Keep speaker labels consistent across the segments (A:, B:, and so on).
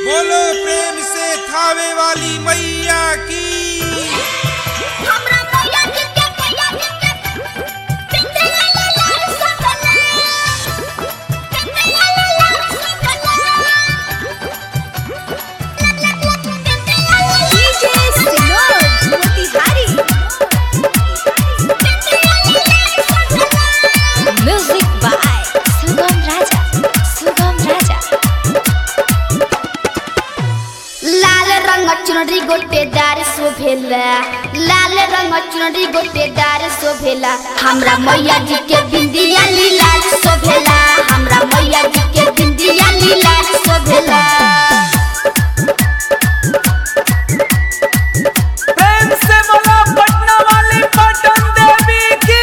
A: बोलो प्रेम से थावे वाली मैया की।
B: चुनरी गोटेदार शोभेला, लाल रंग चुनरी गोटेदार शोभेला। हमरा मैया जी के बिंदिया लीलाल शोभेला, हमरा मैया जी के बिंदिया लीलाल शोभेला।
C: प्रेम से बोलो पटना वाली पटन देवी की।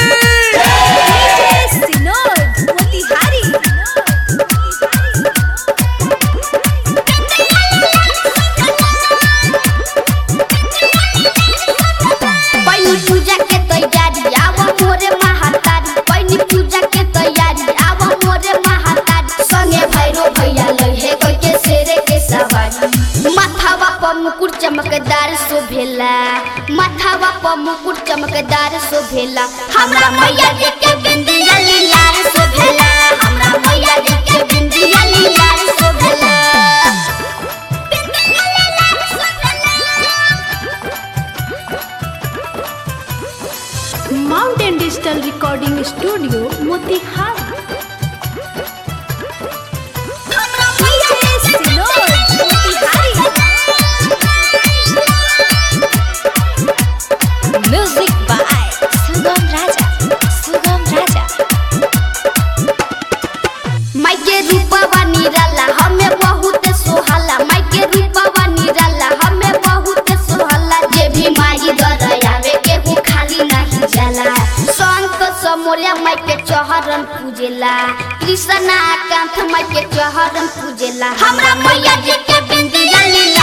B: पूजा के तैयारी आवा मोरे महातारी, पैनी पूजा के तैयारी आवा मोरे महातारी। संगे भैरो भैया लहे कोई के शेरे के सवारी। माथावा पर मुकुट चमकदार शोभेला, माथावा पर मुकुट चमकदार शोभेला। हमरा मैया जी के बिंदिया लीलाल शोभेला, हमरा मैया जी के बिंदिया लीलाल शोभेला।
D: Mountain digital recording studio Motihari.
B: Music by Sugam Raja, Sugam Raja. माई के रूपवा निराला हमें बहुत सोहाला, माई के रूपवा निराला हमें बहुत सोहाला। जे भी माई दरयावे के वो खाली नहीं जाला। संत समोरिया माई के चौहरन पूजेला, कृष्णा कांत माई के चौहरन पूजेला। हमरा मैया जी के बिंदिया लीला